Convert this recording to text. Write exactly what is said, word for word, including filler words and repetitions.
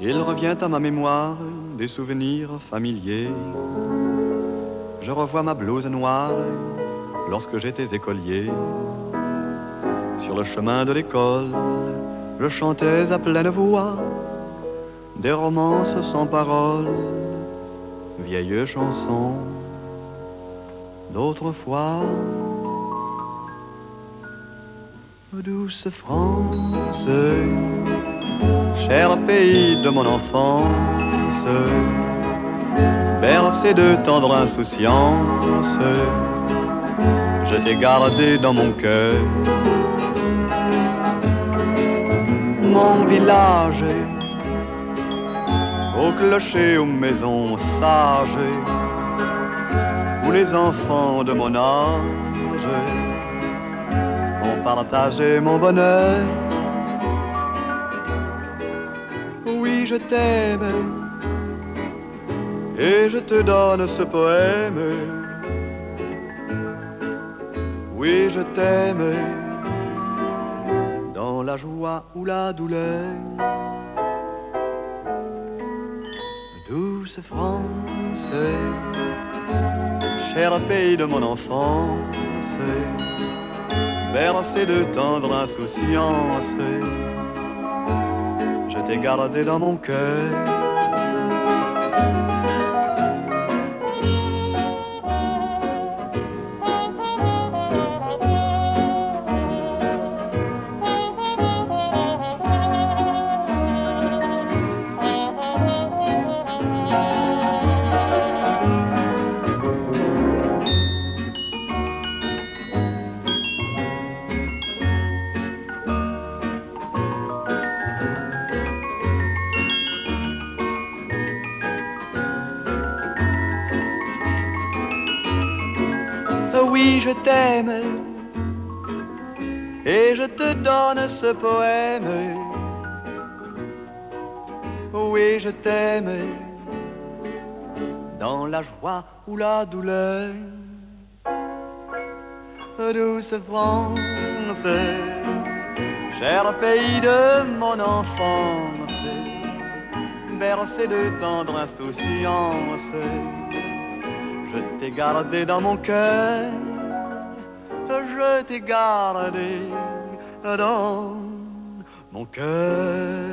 Il revient à ma mémoire des souvenirs familiers. Je revois ma blouse noire lorsque j'étais écolier. Sur le chemin de l'école, je chantais à pleine voix des romances sans paroles, vieilles chansons d'autrefois. Douce France, cher pays de mon enfance, bercé de tendre insouciance, je t'ai gardé dans mon cœur. Mon village, au clocher, aux maisons sages, où les enfants de mon âge ont partagé mon bonheur. Oui, je t'aime et je te donne ce poème. Oui, je t'aime dans la joie ou la douleur. Douce France, cher pays de mon enfance, bercé de tendre insouciance, je t'ai gardé dans mon cœur. Oui, je t'aime et je te donne ce poème. Oui, je t'aime dans la joie ou la douleur. Douce France, cher pays de mon enfance, bercé de tendre insouciance, je t'ai gardé dans mon cœur, je t'ai gardé dans mon cœur.